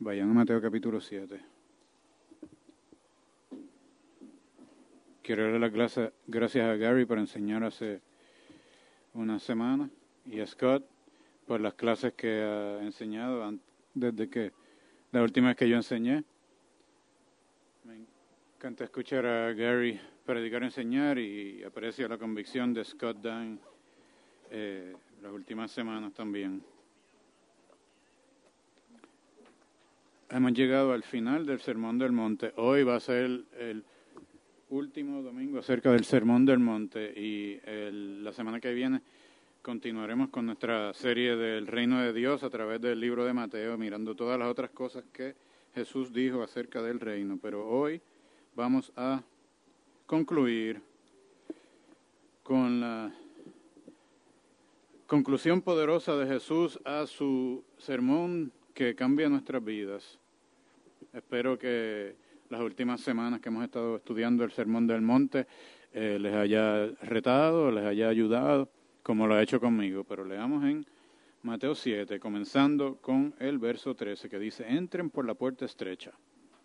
Vayan a Mateo capítulo 7. Quiero darle las gracias a Gary por enseñar hace una semana y a Scott por las clases que ha enseñado desde que la última vez que yo enseñé. Me encanta escuchar a Gary predicar y enseñar y aprecio la convicción de Scott Dunn las últimas semanas también. Hemos llegado al final del Sermón del Monte. Hoy va a ser el último domingo acerca del Sermón del Monte y la semana que viene continuaremos con nuestra serie del Reino de Dios a través del libro de Mateo, mirando todas las otras cosas que Jesús dijo acerca del reino. Pero hoy vamos a concluir con la conclusión poderosa de Jesús a su sermón que cambia nuestras vidas. Espero que las últimas semanas que hemos estado estudiando el Sermón del Monte les haya retado, les haya ayudado, como lo ha hecho conmigo. Pero leamos en Mateo 7, comenzando con el verso 13, que dice: entren por la puerta estrecha,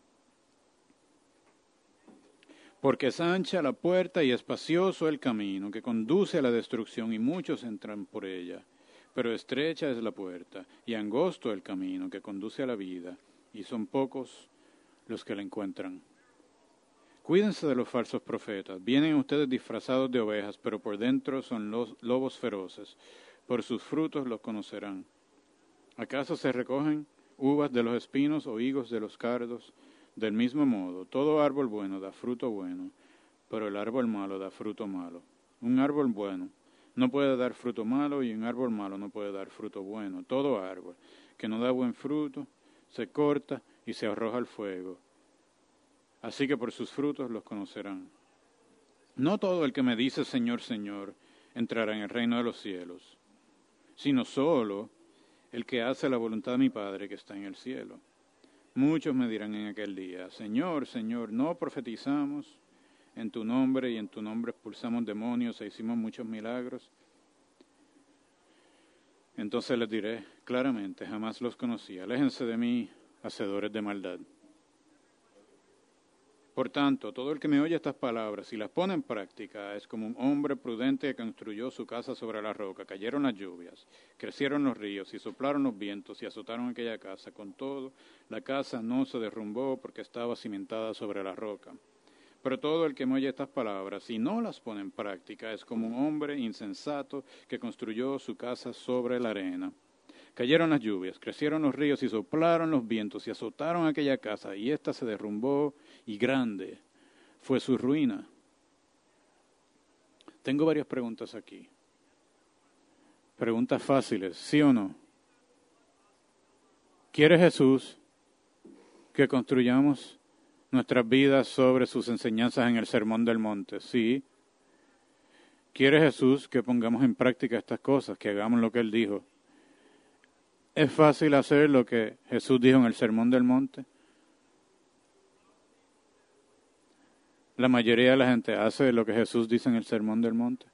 porque es ancha la puerta y espacioso el camino que conduce a la destrucción, y muchos entran por ella. Pero estrecha es la puerta y angosto el camino que conduce a la vida, y son pocos los que la encuentran. Cuídense de los falsos profetas. Vienen ustedes disfrazados de ovejas, pero por dentro son los lobos feroces. Por sus frutos los conocerán. ¿Acaso se recogen uvas de los espinos o higos de los cardos? Del mismo modo, todo árbol bueno da fruto bueno, pero el árbol malo da fruto malo. Un árbol bueno no puede dar fruto malo, y un árbol malo no puede dar fruto bueno. Todo árbol que no da buen fruto se corta y se arroja al fuego. Así que por sus frutos los conocerán. No todo el que me dice Señor, Señor, entrará en el reino de los cielos, sino solo el que hace la voluntad de mi Padre que está en el cielo. Muchos me dirán en aquel día: Señor, Señor, ¿no profetizamos en tu nombre y en tu nombre expulsamos demonios e hicimos muchos milagros? Entonces les diré claramente: jamás los conocí. Aléjense de mí, hacedores de maldad. Por tanto, todo el que me oye estas palabras y las pone en práctica es como un hombre prudente que construyó su casa sobre la roca. Cayeron las lluvias, crecieron los ríos y soplaron los vientos y azotaron aquella casa. Con todo, la casa no se derrumbó porque estaba cimentada sobre la roca. Pero todo el que me oye estas palabras y no las pone en práctica es como un hombre insensato que construyó su casa sobre la arena. Cayeron las lluvias, crecieron los ríos y soplaron los vientos y azotaron aquella casa, y ésta se derrumbó, y grande fue su ruina. Tengo varias preguntas aquí. Preguntas fáciles, ¿sí o no? ¿Quiere Jesús que construyamos nuestras vidas sobre sus enseñanzas en el Sermón del Monte? Sí. ¿Quiere Jesús que pongamos en práctica estas cosas, que hagamos lo que Él dijo? ¿Es fácil hacer lo que Jesús dijo en el Sermón del Monte? La mayoría de la gente hace lo que Jesús dice en el Sermón del Monte.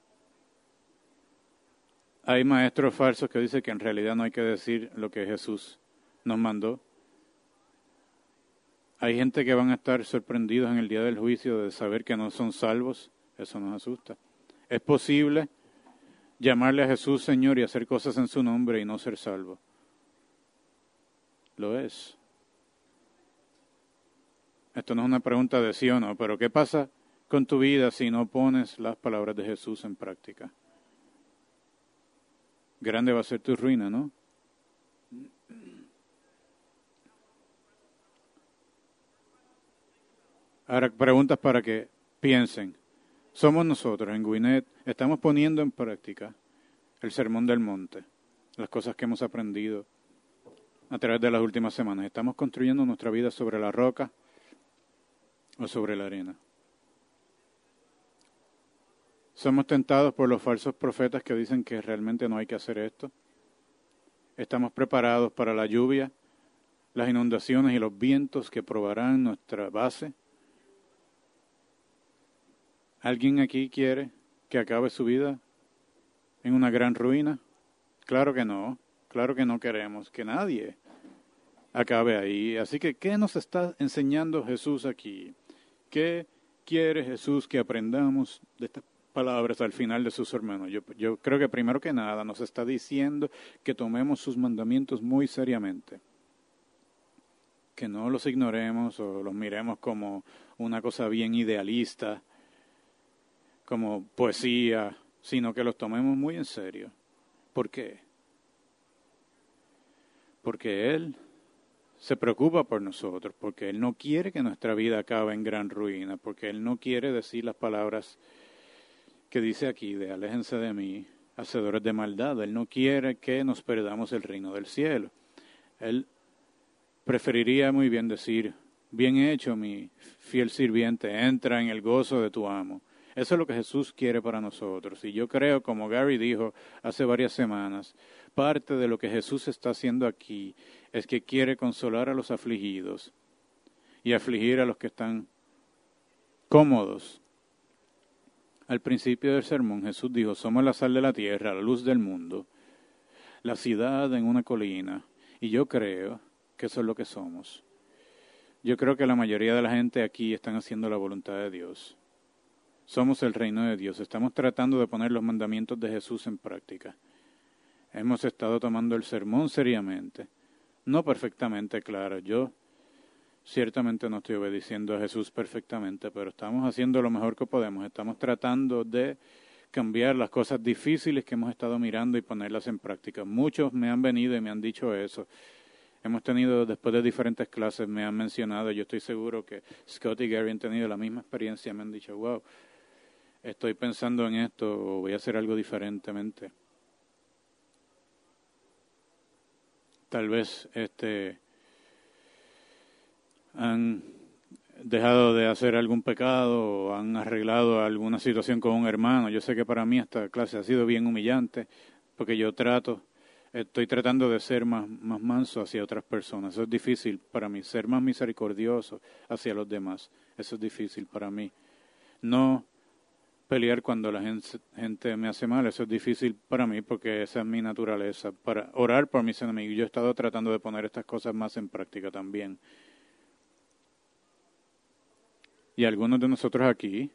Hay maestros falsos que dicen que en realidad no hay que decir lo que Jesús nos mandó. Hay gente que van a estar sorprendidos en el día del juicio de saber que no son salvos. Eso nos asusta. ¿Es posible llamarle a Jesús Señor y hacer cosas en su nombre y no ser salvo? Lo es. Esto no es una pregunta de sí o no, pero ¿qué pasa con tu vida si no pones las palabras de Jesús en práctica? Grande va a ser tu ruina, ¿no? Ahora, preguntas para que piensen. Somos nosotros en Gwinnett, estamos poniendo en práctica el Sermón del Monte, las cosas que hemos aprendido a través de las últimas semanas. ¿Estamos construyendo nuestra vida sobre la roca o sobre la arena? ¿Somos tentados por los falsos profetas que dicen que realmente no hay que hacer esto? ¿Estamos preparados para la lluvia, las inundaciones y los vientos que probarán nuestra base? ¿Alguien aquí quiere que acabe su vida en una gran ruina? Claro que no queremos que nadie acabe ahí. Así que, ¿qué nos está enseñando Jesús aquí? ¿Qué quiere Jesús que aprendamos de estas palabras al final de su sermón? Yo creo que primero que nada nos está diciendo que tomemos sus mandamientos muy seriamente. Que no los ignoremos o los miremos como una cosa bien idealista, como poesía, sino que los tomemos muy en serio. ¿Por qué? Porque Él se preocupa por nosotros, porque Él no quiere que nuestra vida acabe en gran ruina, porque Él no quiere decir las palabras que dice aquí de aléjense de mí, hacedores de maldad. Él no quiere que nos perdamos el reino del cielo. Él preferiría muy bien decir, bien hecho mi fiel sirviente, entra en el gozo de tu amo. Eso es lo que Jesús quiere para nosotros. Y yo creo, como Gary dijo hace varias semanas, parte de lo que Jesús está haciendo aquí es que quiere consolar a los afligidos y afligir a los que están cómodos. Al principio del sermón Jesús dijo, somos la sal de la tierra, la luz del mundo, la ciudad en una colina. Y yo creo que eso es lo que somos. Yo creo que la mayoría de la gente aquí están haciendo la voluntad de Dios. Somos el reino de Dios. Estamos tratando de poner los mandamientos de Jesús en práctica. Hemos estado tomando el sermón seriamente. No perfectamente, claro. Yo ciertamente no estoy obedeciendo a Jesús perfectamente, pero estamos haciendo lo mejor que podemos. Estamos tratando de cambiar las cosas difíciles que hemos estado mirando y ponerlas en práctica. Muchos me han venido y me han dicho eso. Hemos tenido, después de diferentes clases, me han mencionado, yo estoy seguro que Scott y Gary han tenido la misma experiencia, me han dicho, wow, estoy pensando en esto o voy a hacer algo diferentemente. Tal vez han dejado de hacer algún pecado o han arreglado alguna situación con un hermano. Yo sé que para mí esta clase ha sido bien humillante porque estoy tratando de ser más manso hacia otras personas. Eso es difícil para mí, ser más misericordioso hacia los demás. Eso es difícil para mí. No pelear cuando la gente me hace mal, eso es difícil para mí porque esa es mi naturaleza. Para orar por mis enemigos, yo he estado tratando de poner estas cosas más en práctica también. Y algunos de nosotros aquí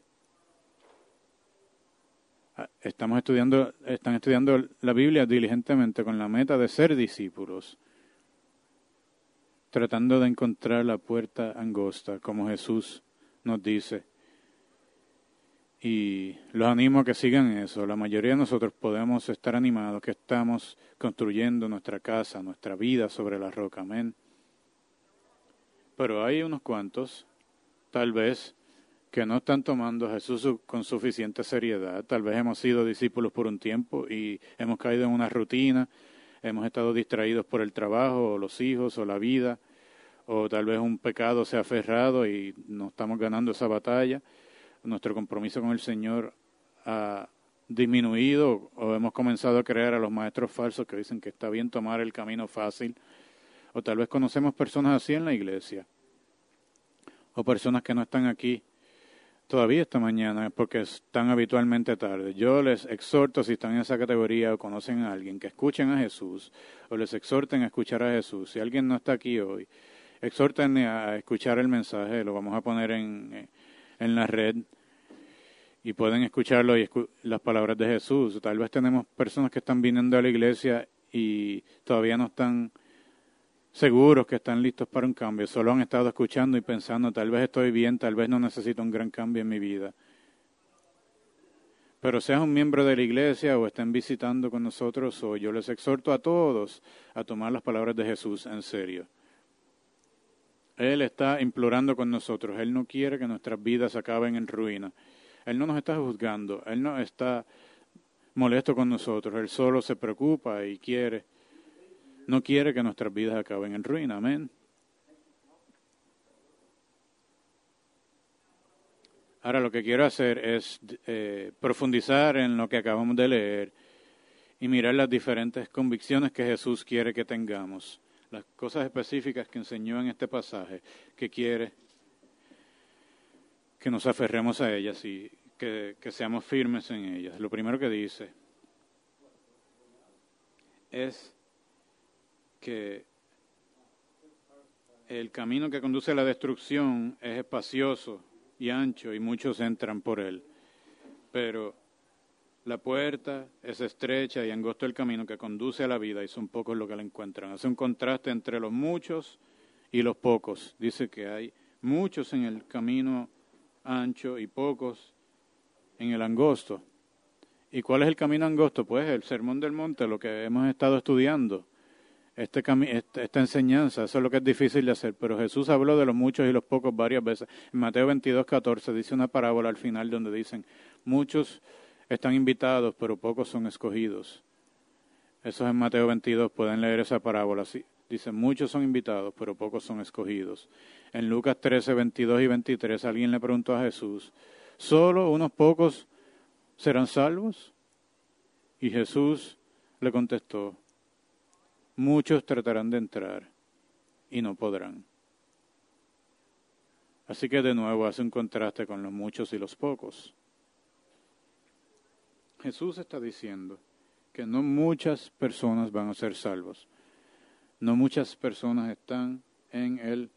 están estudiando la Biblia diligentemente con la meta de ser discípulos, tratando de encontrar la puerta angosta, como Jesús nos dice. Y los animo a que sigan eso. La mayoría de nosotros podemos estar animados que estamos construyendo nuestra casa, nuestra vida sobre la roca. Amén. Pero hay unos cuantos, tal vez, que no están tomando a Jesús con suficiente seriedad. Tal vez hemos sido discípulos por un tiempo y hemos caído en una rutina, hemos estado distraídos por el trabajo, o los hijos, o la vida, o tal vez un pecado se ha aferrado y no estamos ganando esa batalla. Nuestro compromiso con el Señor ha disminuido o hemos comenzado a creer a los maestros falsos que dicen que está bien tomar el camino fácil. O tal vez conocemos personas así en la iglesia o personas que no están aquí todavía esta mañana porque están habitualmente tarde. Yo les exhorto, si están en esa categoría o conocen a alguien, que escuchen a Jesús o les exhorten a escuchar a Jesús. Si alguien no está aquí hoy, exhorten a escuchar el mensaje, lo vamos a poner en la red y pueden escucharlo y las palabras de Jesús. Tal vez tenemos personas que están viniendo a la iglesia y todavía no están seguros que están listos para un cambio, solo han estado escuchando y pensando, tal vez estoy bien, tal vez no necesito un gran cambio en mi vida. Pero seas un miembro de la iglesia o estén visitando con nosotros hoy, yo les exhorto a todos a tomar las palabras de Jesús en serio. Él está implorando con nosotros, Él no quiere que nuestras vidas acaben en ruina. Él no nos está juzgando, Él no está molesto con nosotros, Él solo se preocupa y no quiere que nuestras vidas acaben en ruina. Amén. Ahora lo que quiero hacer es profundizar en lo que acabamos de leer y mirar las diferentes convicciones que Jesús quiere que tengamos. Las cosas específicas que enseñó en este pasaje, que quiere que nos aferremos a ellas y que seamos firmes en ellas. Lo primero que dice es que El camino que conduce a la destrucción es espacioso y ancho y muchos entran por él. Pero la puerta es estrecha y angosto el camino que conduce a la vida y son pocos los que la encuentran. Hace un contraste entre los muchos y los pocos. Dice que hay muchos en el camino ancho y pocos en el angosto. ¿Y cuál es el camino angosto? Pues el Sermón del Monte, lo que hemos estado estudiando. Esta enseñanza, eso es lo que es difícil de hacer, pero Jesús habló de los muchos y los pocos varias veces. En Mateo 22:14 dice una parábola al final donde dicen, muchos están invitados, pero pocos son escogidos. Eso es en Mateo 22, pueden leer esa parábola. Sí, dice, muchos son invitados, pero pocos son escogidos. En Lucas 13, 22 y 23, alguien le preguntó a Jesús, ¿solo unos pocos serán salvos? Y Jesús le contestó, muchos tratarán de entrar y no podrán. Así que de nuevo hace un contraste con los muchos y los pocos. Jesús está diciendo que no muchas personas van a ser salvos. No muchas personas están en el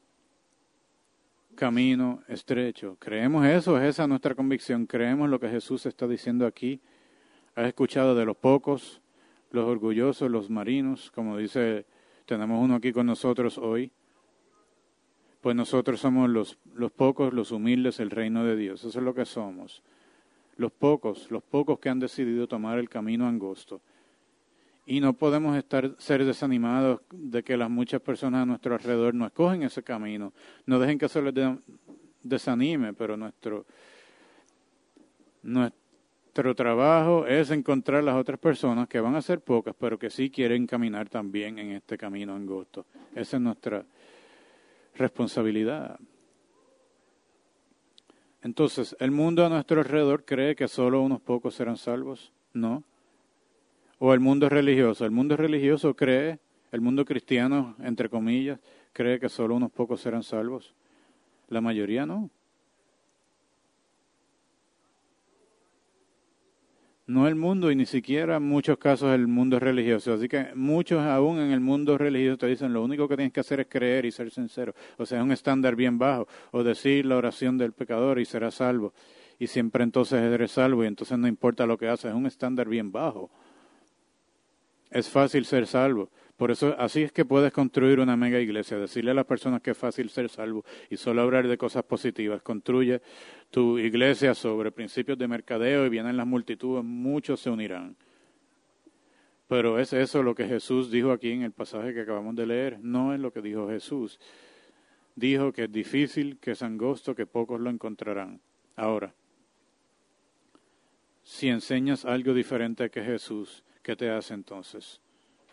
camino estrecho. ¿Creemos eso? ¿Es esa nuestra convicción? ¿Creemos lo que Jesús está diciendo aquí? ¿Has escuchado de los pocos, los orgullosos, los marinos? Como dice, tenemos uno aquí con nosotros hoy. Pues nosotros somos los pocos, los humildes, el reino de Dios. Eso es lo que somos. Los pocos que han decidido tomar el camino angosto. Y no podemos ser desanimados de que las muchas personas a nuestro alrededor no escogen ese camino. No dejen que eso les desanime, pero nuestro trabajo es encontrar las otras personas que van a ser pocas, pero que sí quieren caminar también en este camino angosto. Esa es nuestra responsabilidad. Entonces, ¿el mundo a nuestro alrededor cree que solo unos pocos serán salvos? No. ¿O el mundo religioso? El mundo religioso cree, el mundo cristiano, entre comillas, cree que solo unos pocos serán salvos. La mayoría no. No el mundo y ni siquiera en muchos casos el mundo religioso. Así que muchos aún en el mundo religioso te dicen lo único que tienes que hacer es creer y ser sincero. O sea, es un estándar bien bajo. O decir la oración del pecador y serás salvo. Y siempre entonces eres salvo y entonces no importa lo que haces. Es un estándar bien bajo. Es fácil ser salvo. Por eso, así es que puedes construir una mega iglesia, decirle a las personas que es fácil ser salvo y solo hablar de cosas positivas. Construye tu iglesia sobre principios de mercadeo y vienen las multitudes, muchos se unirán. Pero es eso lo que Jesús dijo aquí en el pasaje que acabamos de leer, no es lo que dijo Jesús. Dijo que es difícil, que es angosto, que pocos lo encontrarán. Ahora, si enseñas algo diferente que Jesús, ¿qué te hace entonces?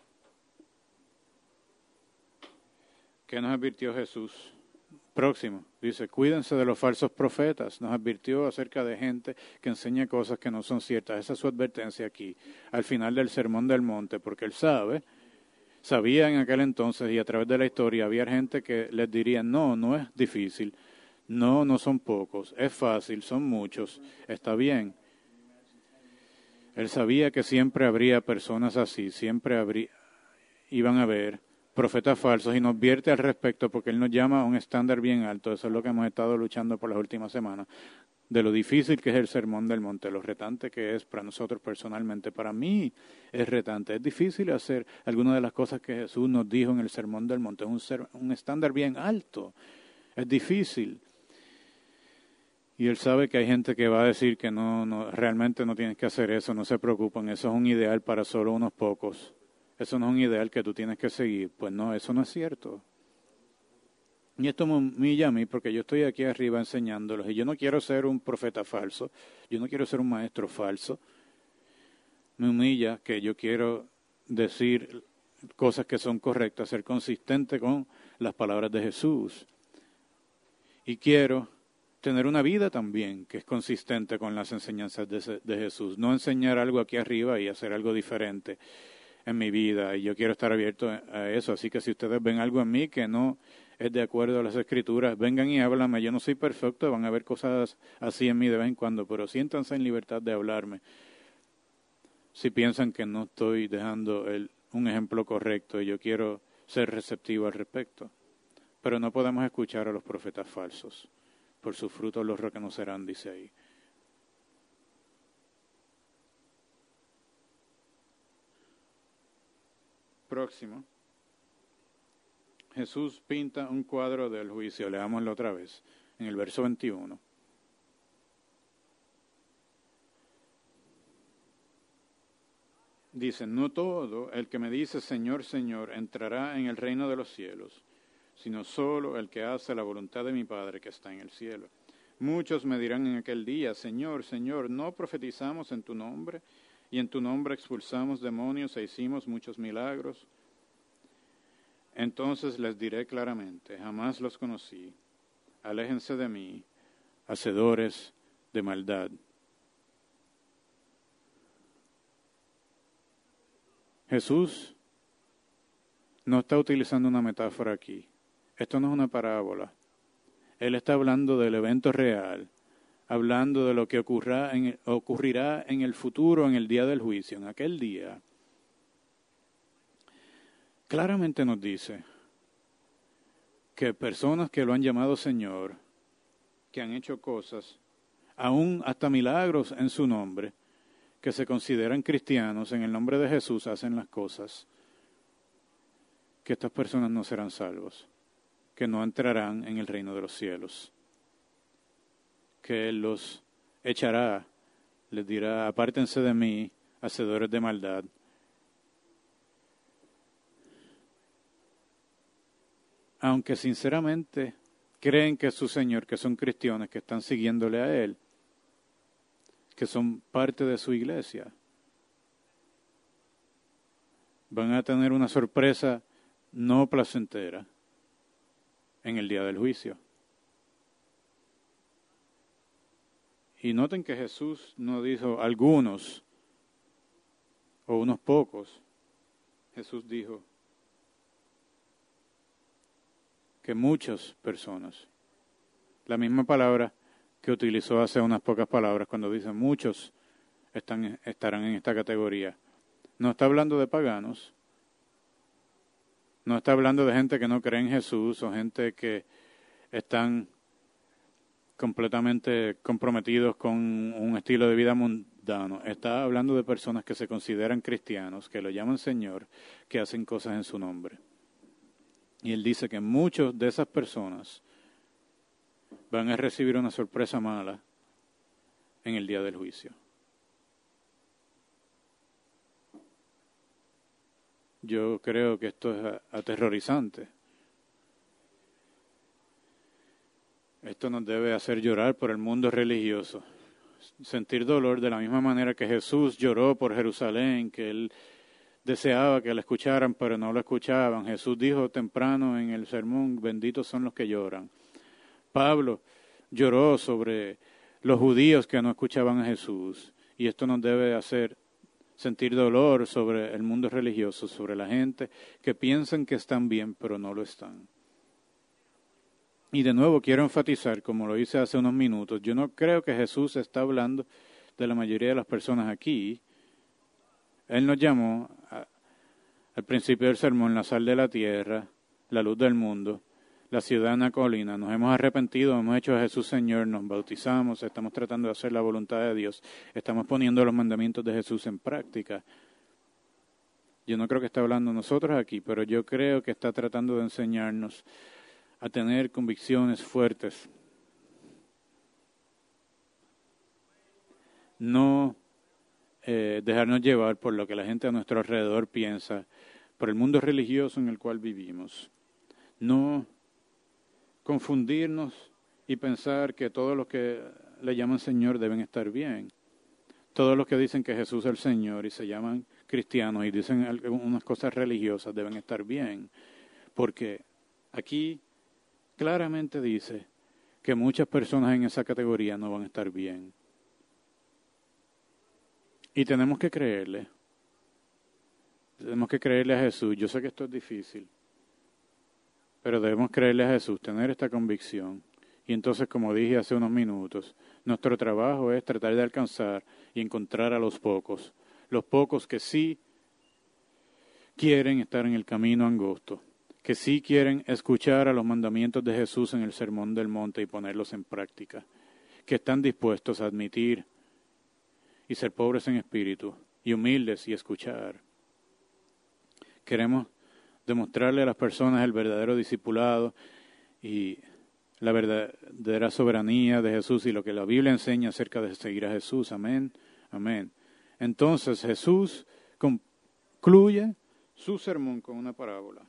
¿Qué nos advirtió Jesús? Próximo, dice, cuídense de los falsos profetas. Nos advirtió acerca de gente que enseña cosas que no son ciertas. Esa es su advertencia aquí, al final del Sermón del Monte, porque él sabía en aquel entonces y a través de la historia, había gente que les diría, no es difícil, no son pocos, es fácil, son muchos, está bien. Él sabía que siempre habría personas así, iban a haber profetas falsos y nos advierte al respecto porque él nos llama a un estándar bien alto. Eso es lo que hemos estado luchando por las últimas semanas, de lo difícil que es el Sermón del Monte, lo retante que es para nosotros personalmente. Para mí es retante, es difícil hacer algunas de las cosas que Jesús nos dijo en el Sermón del Monte. Es un estándar bien alto, es difícil. Y él sabe que hay gente que va a decir que realmente no tienes que hacer eso, no se preocupen, eso es un ideal para solo unos pocos. Eso no es un ideal que tú tienes que seguir. Pues no, eso no es cierto. Y esto me humilla a mí porque yo estoy aquí arriba enseñándolos y yo no quiero ser un profeta falso, yo no quiero ser un maestro falso. Me humilla que yo quiero decir cosas que son correctas, ser consistente con las palabras de Jesús. Y quiero tener una vida también que es consistente con las enseñanzas de Jesús. No enseñar algo aquí arriba y hacer algo diferente en mi vida, y yo quiero estar abierto a eso. Así que si ustedes ven algo en mí que no es de acuerdo a las Escrituras, vengan y háblame. Yo no soy perfecto, van a haber cosas así en mí de vez en cuando, pero siéntanse en libertad de hablarme. Si piensan que no estoy dejando un ejemplo correcto y yo quiero ser receptivo al respecto. Pero no podemos escuchar a los profetas falsos. Por sus frutos los reconocerán, dice ahí. Próximo. Jesús pinta un cuadro del juicio. Leámoslo otra vez, en el verso 21. Dice, no todo el que me dice Señor, Señor, entrará en el reino de los cielos, sino solo el que hace la voluntad de mi Padre que está en el cielo. Muchos me dirán en aquel día, Señor, Señor, ¿no profetizamos en tu nombre? Y en tu nombre expulsamos demonios e hicimos muchos milagros. Entonces les diré claramente, jamás los conocí. Aléjense de mí, hacedores de maldad. Jesús no está utilizando una metáfora aquí. Esto no es una parábola. Él está hablando del evento real, hablando de lo que ocurrirá en el futuro, en el día del juicio, en aquel día. Claramente nos dice que personas que lo han llamado Señor, que han hecho cosas, aún hasta milagros en su nombre, que se consideran cristianos, en el nombre de Jesús hacen las cosas, que estas personas no serán salvos, que no entrarán en el reino de los cielos, que Él los echará, les dirá, apártense de mí, hacedores de maldad. Aunque sinceramente creen que es su Señor, que son cristianos, que están siguiéndole a Él, que son parte de su iglesia, van a tener una sorpresa no placentera en el día del juicio. Y noten que Jesús no dijo algunos o unos pocos. Jesús dijo que muchas personas. La misma palabra que utilizó hace unas pocas palabras cuando dice muchos estarán en esta categoría. No está hablando de paganos, no está hablando de gente que no cree en Jesús o gente que están completamente comprometidos con un estilo de vida mundano. Está hablando de personas que se consideran cristianos, que lo llaman Señor, que hacen cosas en su nombre. Y Él dice que muchos de esas personas van a recibir una sorpresa mala en el día del juicio. Yo creo que esto es aterrorizante. Esto nos debe hacer llorar por el mundo religioso. Sentir dolor de la misma manera que Jesús lloró por Jerusalén, que Él deseaba que la escucharan, pero no la escuchaban. Jesús dijo temprano en el sermón, benditos son los que lloran. Pablo lloró sobre los judíos que no escuchaban a Jesús. Y esto nos debe hacer sentir dolor sobre el mundo religioso, sobre la gente que piensan que están bien, pero no lo están. Y de nuevo quiero enfatizar, como lo hice hace unos minutos, yo no creo que Jesús está hablando de la mayoría de las personas aquí. Él nos llamó al principio del sermón la sal de la tierra, la luz del mundo, la ciudad en la colina. Nos hemos arrepentido, hemos hecho a Jesús Señor, nos bautizamos, estamos tratando de hacer la voluntad de Dios, estamos poniendo los mandamientos de Jesús en práctica. Yo no creo que esté hablando nosotros aquí, pero yo creo que está tratando de enseñarnos a tener convicciones fuertes. No dejarnos llevar por lo que la gente a nuestro alrededor piensa, por el mundo religioso en el cual vivimos. No confundirnos y pensar que todos los que le llaman Señor deben estar bien. Todos los que dicen que Jesús es el Señor y se llaman cristianos y dicen algunas cosas religiosas deben estar bien. Porque aquí claramente dice que muchas personas en esa categoría no van a estar bien. Y tenemos que creerle. Tenemos que creerle a Jesús. Yo sé que esto es difícil, pero debemos creerle a Jesús, tener esta convicción. Y entonces, como dije hace unos minutos, nuestro trabajo es tratar de alcanzar y encontrar a los pocos que sí quieren estar en el camino angosto, que sí quieren escuchar a los mandamientos de Jesús en el Sermón del Monte y ponerlos en práctica, que están dispuestos a admitir y ser pobres en espíritu y humildes y escuchar. Queremos demostrarle a las personas el verdadero discipulado y la verdadera soberanía de Jesús y lo que la Biblia enseña acerca de seguir a Jesús. Amén, amén. Entonces Jesús concluye su sermón con una parábola.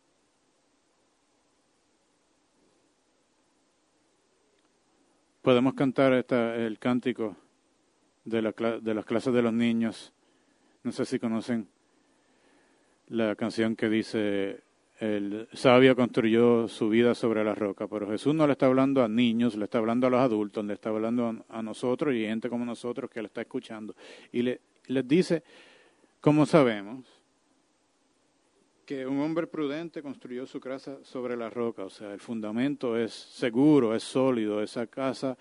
Podemos cantar el cántico de las clases de los niños. No sé si conocen la canción que dice: el sabio construyó su vida sobre la roca, pero Jesús no le está hablando a niños, le está hablando a los adultos, le está hablando a nosotros y gente como nosotros que le está escuchando. Y les dice, ¿cómo sabemos que un hombre prudente construyó su casa sobre la roca? O sea, el fundamento es seguro, es sólido, esa casa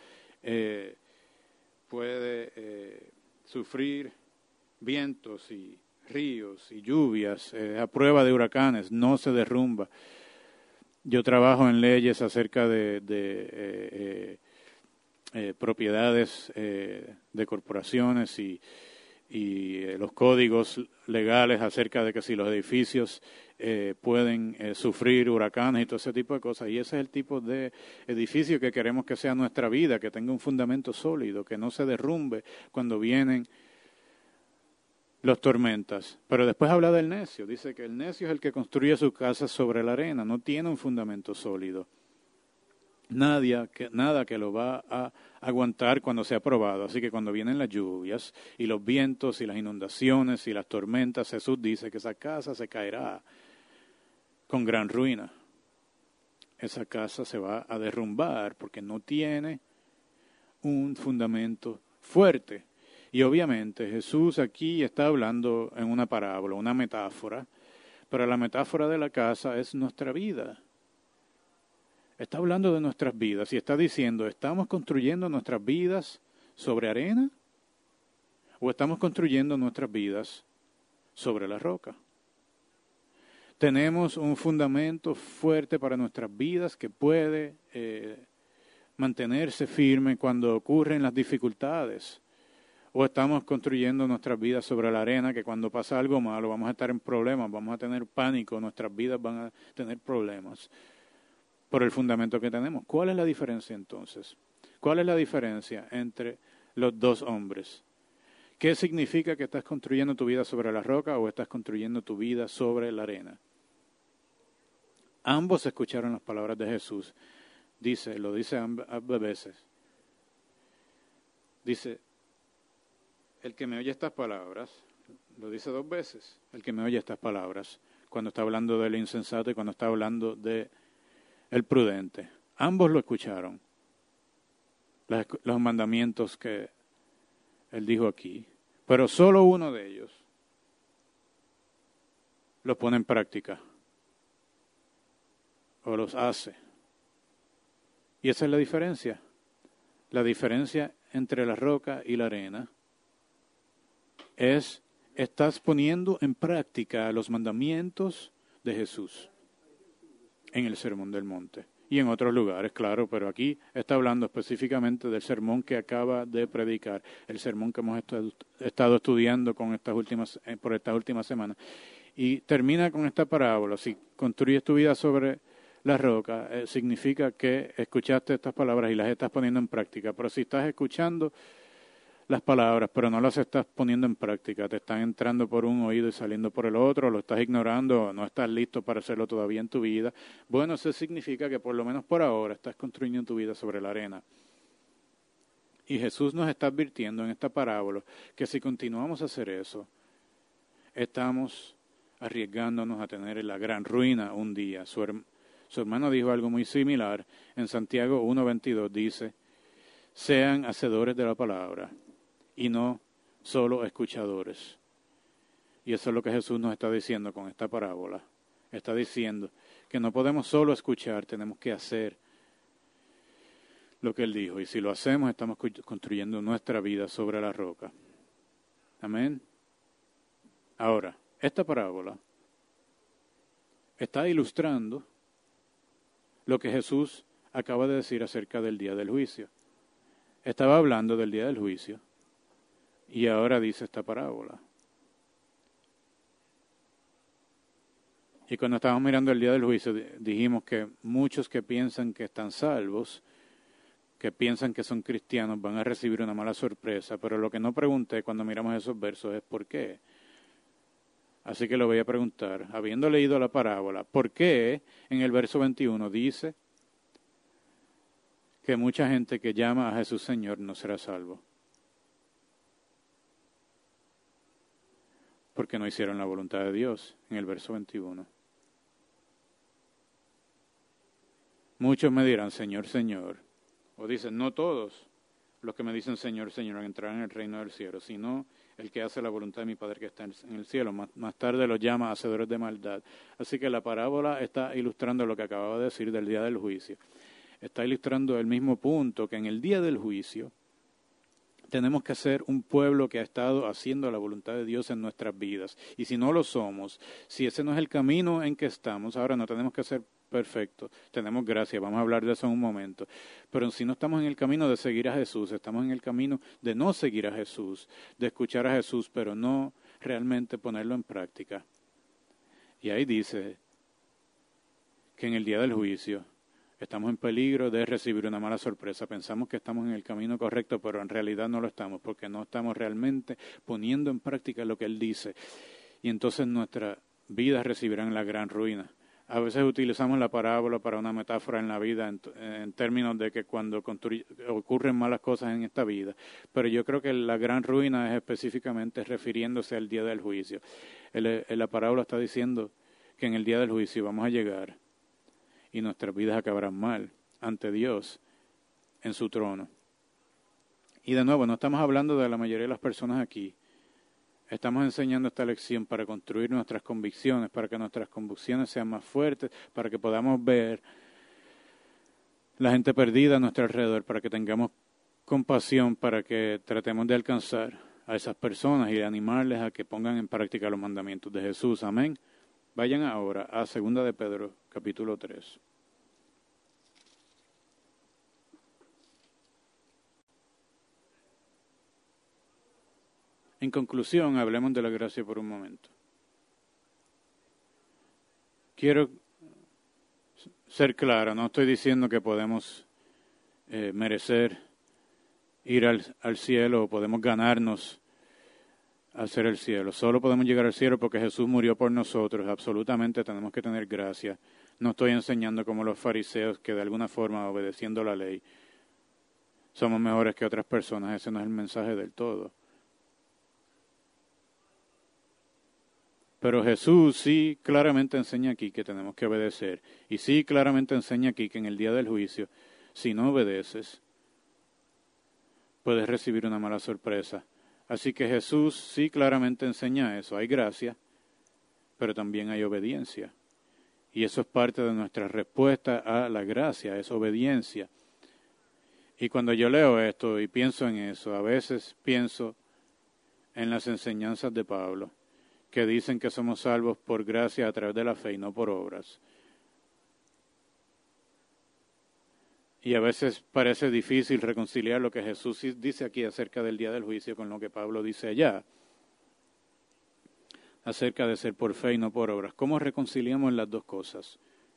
puede sufrir vientos y ríos y lluvias, a prueba de huracanes, no se derrumba. Yo trabajo en leyes acerca de propiedades de corporaciones y los códigos legales acerca de que si los edificios pueden sufrir huracanes y todo ese tipo de cosas. Y ese es el tipo de edificio que queremos que sea nuestra vida, que tenga un fundamento sólido, que no se derrumbe cuando vienen los tormentas. Pero después habla del necio. Dice que el necio es el que construye su casa sobre la arena, no tiene un fundamento sólido. Nada que lo va a aguantar cuando sea probado. Así que cuando vienen las lluvias y los vientos y las inundaciones y las tormentas, Jesús dice que esa casa se caerá con gran ruina. Esa casa se va a derrumbar porque no tiene un fundamento fuerte. Y obviamente Jesús aquí está hablando en una parábola, una metáfora, pero la metáfora de la casa es nuestra vida. Está hablando de nuestras vidas y está diciendo, ¿estamos construyendo nuestras vidas sobre arena o estamos construyendo nuestras vidas sobre la roca? Tenemos un fundamento fuerte para nuestras vidas que puede mantenerse firme cuando ocurren las dificultades. O estamos construyendo nuestras vidas sobre la arena, que cuando pasa algo malo vamos a estar en problemas, vamos a tener pánico, nuestras vidas van a tener problemas por el fundamento que tenemos. ¿Cuál es la diferencia entonces? ¿Cuál es la diferencia entre los dos hombres? ¿Qué significa que estás construyendo tu vida sobre la roca o estás construyendo tu vida sobre la arena? Ambos escucharon las palabras de Jesús. Lo dice ambas veces. Dice, el que me oye estas palabras, lo dice 2 veces, el que me oye estas palabras, cuando está hablando del insensato y cuando está hablando de el prudente. Ambos lo escucharon, los mandamientos que él dijo aquí, pero solo uno de ellos los pone en práctica o los hace. Y esa es la diferencia. La diferencia entre la roca y la arena es, estás poniendo en práctica los mandamientos de Jesús en el Sermón del Monte y en otros lugares, claro, pero aquí está hablando específicamente del sermón que acaba de predicar, el sermón que hemos estado estudiando por estas últimas semanas. Y termina con esta parábola: si construyes tu vida sobre la roca, significa que escuchaste estas palabras y las estás poniendo en práctica, pero si estás escuchando las palabras, pero no las estás poniendo en práctica, te están entrando por un oído y saliendo por el otro, lo estás ignorando, no estás listo para hacerlo todavía en tu vida, bueno, eso significa que por lo menos por ahora estás construyendo tu vida sobre la arena. Y Jesús nos está advirtiendo en esta parábola que si continuamos a hacer eso, estamos arriesgándonos a tener la gran ruina un día. Su hermano dijo algo muy similar. En Santiago 1:22 dice, sean hacedores de la palabra y no solo escuchadores. Y eso es lo que Jesús nos está diciendo con esta parábola. Está diciendo que no podemos solo escuchar, tenemos que hacer lo que Él dijo. Y si lo hacemos, estamos construyendo nuestra vida sobre la roca. Amén. Ahora, esta parábola está ilustrando lo que Jesús acaba de decir acerca del día del juicio. Estaba hablando del día del juicio y ahora dice esta parábola. Y cuando estábamos mirando el día del juicio, dijimos que muchos que piensan que están salvos, que piensan que son cristianos, van a recibir una mala sorpresa. Pero lo que no pregunté cuando miramos esos versos es ¿por qué? Así que lo voy a preguntar, habiendo leído la parábola, ¿por qué en el verso 21 dice que mucha gente que llama a Jesús Señor no será salvo? Porque no hicieron la voluntad de Dios en el verso 21. Muchos me dirán, Señor, Señor. O dicen, no todos los que me dicen Señor, Señor entrarán en el reino del cielo, sino el que hace la voluntad de mi Padre que está en el cielo. Más tarde los llama hacedores de maldad. Así que la parábola está ilustrando lo que acababa de decir del día del juicio. Está ilustrando el mismo punto, que en el día del juicio tenemos que ser un pueblo que ha estado haciendo la voluntad de Dios en nuestras vidas. Y si no lo somos, si ese no es el camino en que estamos, ahora no tenemos que ser perfectos, tenemos gracia, vamos a hablar de eso en un momento. Pero si no estamos en el camino de seguir a Jesús, estamos en el camino de no seguir a Jesús, de escuchar a Jesús, pero no realmente ponerlo en práctica. Y ahí dice que en el día del juicio estamos en peligro de recibir una mala sorpresa. Pensamos que estamos en el camino correcto, pero en realidad no lo estamos, porque no estamos realmente poniendo en práctica lo que Él dice. Y entonces nuestras vidas recibirán la gran ruina. A veces utilizamos la parábola para una metáfora en la vida, en términos de que cuando ocurren malas cosas en esta vida. Pero yo creo que la gran ruina es específicamente refiriéndose al día del juicio. La parábola está diciendo que en el día del juicio vamos a llegar y nuestras vidas acabarán mal ante Dios en su trono. Y de nuevo, no estamos hablando de la mayoría de las personas aquí. Estamos enseñando esta lección para construir nuestras convicciones, para que nuestras convicciones sean más fuertes, para que podamos ver la gente perdida a nuestro alrededor, para que tengamos compasión, para que tratemos de alcanzar a esas personas y animarles a que pongan en práctica los mandamientos de Jesús. Amén. Vayan ahora a 2 de Pedro, capítulo 3. En conclusión, hablemos de la gracia por un momento. Quiero ser claro, no estoy diciendo que podemos merecer ir al cielo o podemos ganarnos hacer el cielo. Solo podemos llegar al cielo porque Jesús murió por nosotros. Absolutamente tenemos que tener gracia. No estoy enseñando como los fariseos que de alguna forma, obedeciendo la ley, somos mejores que otras personas. Ese no es el mensaje del todo. Pero Jesús sí claramente enseña aquí que tenemos que obedecer. Y sí claramente enseña aquí que en el día del juicio, si no obedeces, puedes recibir una mala sorpresa. Así que Jesús sí claramente enseña eso. Hay gracia, pero también hay obediencia. Y eso es parte de nuestra respuesta a la gracia, es obediencia. Y cuando yo leo esto y pienso en eso, a veces pienso en las enseñanzas de Pablo, que dicen que somos salvos por gracia a través de la fe y no por obras. Y a veces parece difícil reconciliar lo que Jesús dice aquí acerca del día del juicio con lo que Pablo dice allá, acerca de ser por fe y no por obras. ¿Cómo reconciliamos las dos cosas?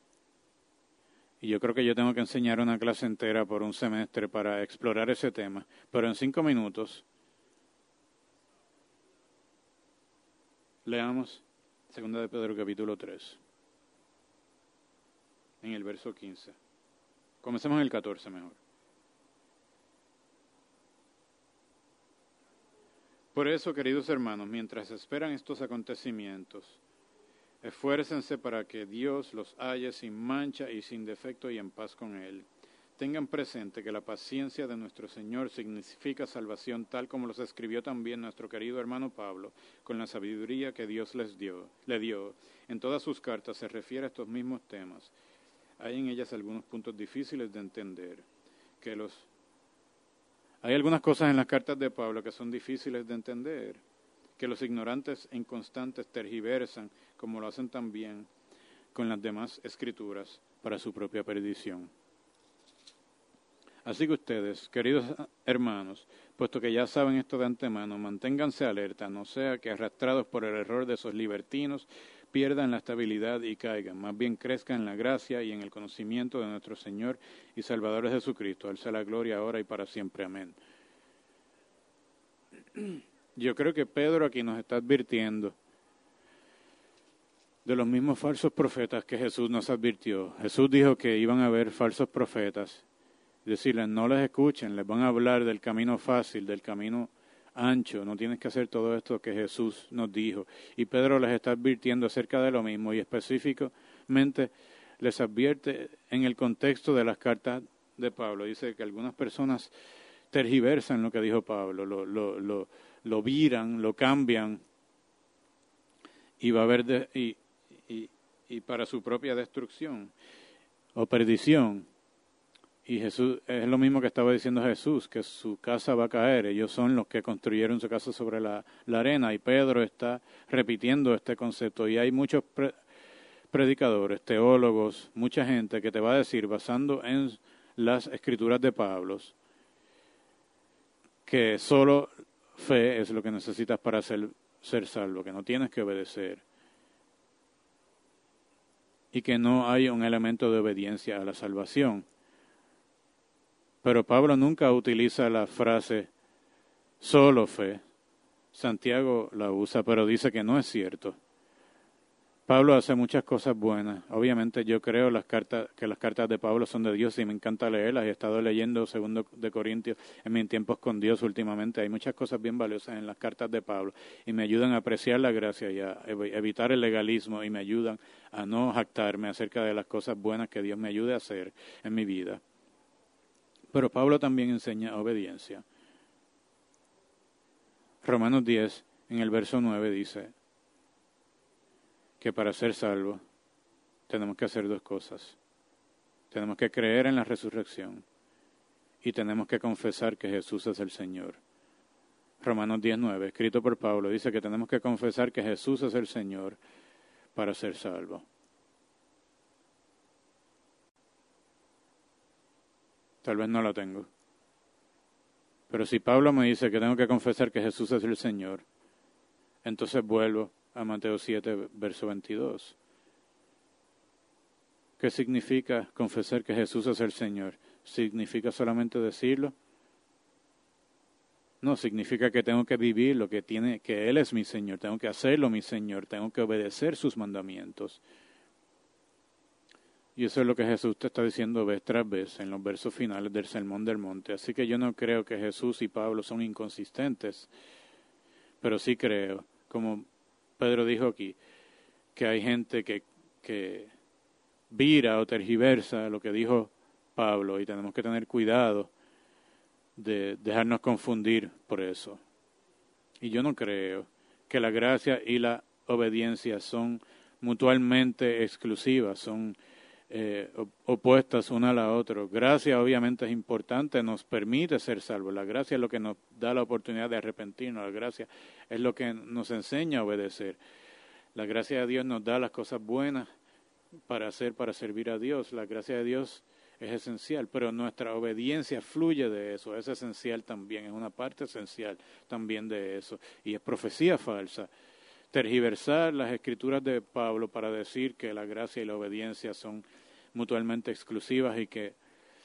Y yo creo que yo tengo que enseñar una clase entera por un semestre para explorar ese tema, pero en 5 minutos leamos 2 de Pedro capítulo 3, en el verso 15. Comencemos en el 14 mejor. Por eso, queridos hermanos, mientras esperan estos acontecimientos, esfuércense para que Dios los halle sin mancha y sin defecto y en paz con Él. Tengan presente que la paciencia de nuestro Señor significa salvación, tal como los escribió también nuestro querido hermano Pablo, con la sabiduría que Dios le dio. En todas sus cartas se refiere a estos mismos temas. Hay en ellas algunos puntos difíciles de entender. Hay algunas cosas en las cartas de Pablo que son difíciles de entender, que los ignorantes e inconstantes tergiversan, como lo hacen también con las demás escrituras para su propia perdición. Así que ustedes, queridos hermanos, puesto que ya saben esto de antemano, manténganse alerta, no sea que arrastrados por el error de esos libertinos pierdan la estabilidad y caigan, más bien crezcan en la gracia y en el conocimiento de nuestro Señor y Salvador Jesucristo. A Él sea la gloria ahora y para siempre. Amén. Yo creo que Pedro aquí nos está advirtiendo de los mismos falsos profetas que Jesús nos advirtió. Jesús dijo que iban a haber falsos profetas. Decirles, no les escuchen, les van a hablar del camino fácil, del camino ancho, no tienes que hacer todo esto que Jesús nos dijo. Y Pedro les está advirtiendo acerca de lo mismo y específicamente les advierte en el contexto de las cartas de Pablo. Dice que algunas personas tergiversan lo que dijo Pablo, lo viran, lo cambian y va a haber y para su propia destrucción o perdición. Y Jesús, es lo mismo que estaba diciendo Jesús, que su casa va a caer. Ellos son los que construyeron su casa sobre la arena. Y Pedro está repitiendo este concepto. Y hay muchos predicadores, teólogos, mucha gente que te va a decir, basando en las escrituras de Pablo, que solo fe es lo que necesitas para ser salvo, que no tienes que obedecer. Y que no hay un elemento de obediencia a la salvación. Pero Pablo nunca utiliza la frase solo fe. Santiago la usa, pero dice que no es cierto. Pablo hace muchas cosas buenas. Obviamente yo creo que las cartas de Pablo son de Dios y me encanta leerlas. He estado leyendo 2 de Corintios en mis tiempos con Dios últimamente. Hay muchas cosas bien valiosas en las cartas de Pablo y me ayudan a apreciar la gracia y a evitar el legalismo y me ayudan a no jactarme acerca de las cosas buenas que Dios me ayude a hacer en mi vida. Pero Pablo también enseña obediencia. Romanos 10, en el verso 9, dice que para ser salvos tenemos que hacer 2 cosas. Tenemos que creer en la resurrección y tenemos que confesar que Jesús es el Señor. Romanos 10, 9, escrito por Pablo, dice que tenemos que confesar que Jesús es el Señor para ser salvos. Tal vez no la tengo. Pero si Pablo me dice que tengo que confesar que Jesús es el Señor, entonces vuelvo a Mateo 7, verso 22. ¿Qué significa confesar que Jesús es el Señor? ¿Significa solamente decirlo? No, significa que tengo que vivir lo que Él es mi Señor, tengo que hacerlo mi Señor, tengo que obedecer sus mandamientos. Y eso es lo que Jesús te está diciendo vez tras vez en los versos finales del Sermón del Monte. Así que yo no creo que Jesús y Pablo son inconsistentes, pero sí creo, como Pedro dijo aquí, que hay gente que vira o tergiversa lo que dijo Pablo y tenemos que tener cuidado de dejarnos confundir por eso. Y yo no creo que la gracia y la obediencia son mutuamente exclusivas, son opuestas una a la otra. Gracia obviamente es importante, nos permite ser salvos. La gracia es lo que nos da la oportunidad de arrepentirnos. La gracia es lo que nos enseña a obedecer. La gracia de Dios nos da las cosas buenas para servir a Dios. La gracia de Dios es esencial, pero nuestra obediencia fluye de eso, es esencial también, es una parte esencial también de eso. Y es profecía falsa. Tergiversar las escrituras de Pablo para decir que la gracia y la obediencia son mutuamente exclusivas y que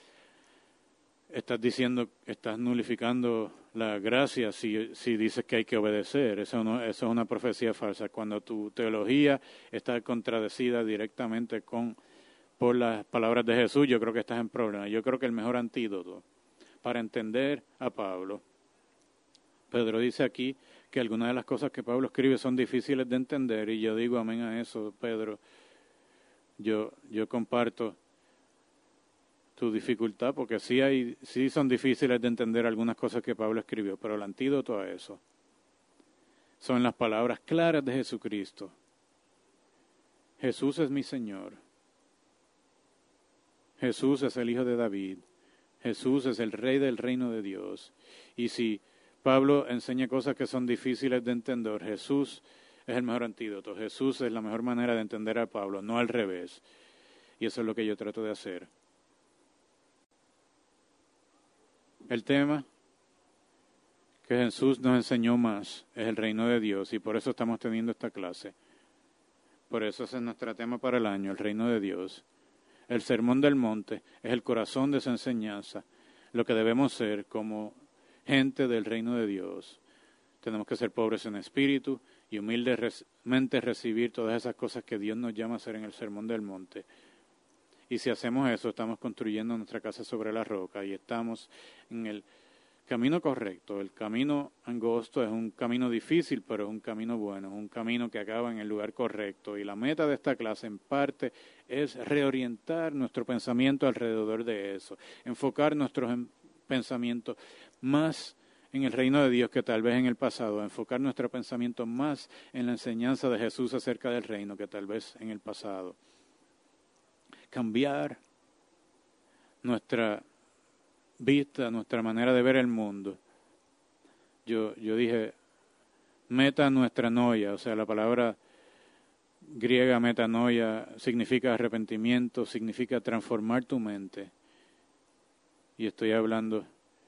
estás nulificando la gracia si dices que hay que obedecer. Eso es una profecía falsa. Cuando tu teología está contradecida directamente por las palabras de Jesús, yo creo que estás en problema. Yo creo que el mejor antídoto para entender a Pablo, Pedro dice aquí que algunas de las cosas que Pablo escribe son difíciles de entender y yo digo amén a eso, Pedro. Yo comparto tu dificultad porque sí son difíciles de entender algunas cosas que Pablo escribió, pero el antídoto a eso son las palabras claras de Jesucristo. Jesús es mi Señor. Jesús es el Hijo de David. Jesús es el Rey del reino de Dios. Y si Pablo enseña cosas que son difíciles de entender, Jesús es el mejor antídoto. Jesús es la mejor manera de entender a Pablo, no al revés. Y eso es lo que yo trato de hacer. El tema que Jesús nos enseñó más es el reino de Dios y por eso estamos teniendo esta clase. Por eso ese es nuestro tema para el año, el reino de Dios. El sermón del monte es el corazón de esa enseñanza, lo que debemos ser como gente del reino de Dios. Tenemos que ser pobres en espíritu y humildemente recibir todas esas cosas que Dios nos llama a hacer en el sermón del monte. Y si hacemos eso, estamos construyendo nuestra casa sobre la roca y estamos en el camino correcto. El camino angosto es un camino difícil, pero es un camino bueno, es un camino que acaba en el lugar correcto. Y la meta de esta clase, en parte, es reorientar nuestro pensamiento alrededor de eso, enfocar nuestros pensamientos más en el reino de Dios que tal vez en el pasado, enfocar nuestro pensamiento más en la enseñanza de Jesús acerca del reino que tal vez en el pasado. Cambiar nuestra vista, nuestra manera de ver el mundo. Yo dije, metanoia, o sea, la palabra griega metanoia significa arrepentimiento, significa transformar tu mente. Y estoy hablando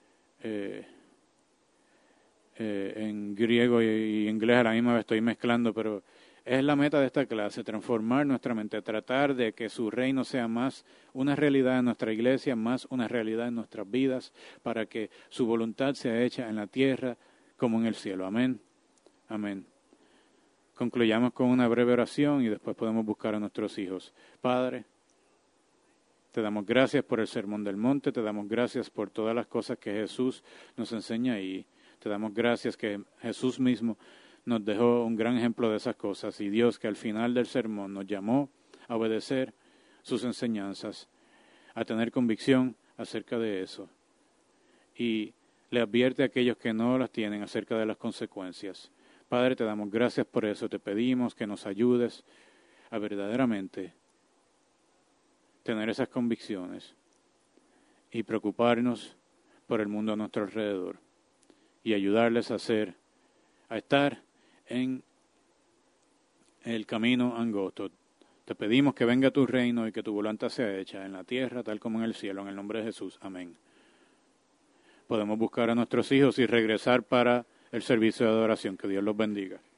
en griego y inglés a la misma vez, estoy mezclando, pero es la meta de esta clase, transformar nuestra mente, tratar de que su reino sea más una realidad en nuestra iglesia, más una realidad en nuestras vidas, para que su voluntad sea hecha en la tierra como en el cielo. Amén. Amén. Concluyamos con una breve oración y después podemos buscar a nuestros hijos. Padre, te damos gracias por el sermón del monte, te damos gracias por todas las cosas que Jesús nos enseña ahí. Te damos gracias que Jesús mismo nos dejó un gran ejemplo de esas cosas y Dios que al final del sermón nos llamó a obedecer sus enseñanzas, a tener convicción acerca de eso y le advierte a aquellos que no las tienen acerca de las consecuencias. Padre, te damos gracias por eso, te pedimos que nos ayudes a verdaderamente tener esas convicciones y preocuparnos por el mundo a nuestro alrededor y ayudarles a estar en el camino angosto. Te pedimos que venga tu reino y que tu voluntad sea hecha en la tierra tal como en el cielo, en el nombre de Jesús. Amén. Podemos buscar a nuestros hijos y regresar para el servicio de adoración. Que Dios los bendiga.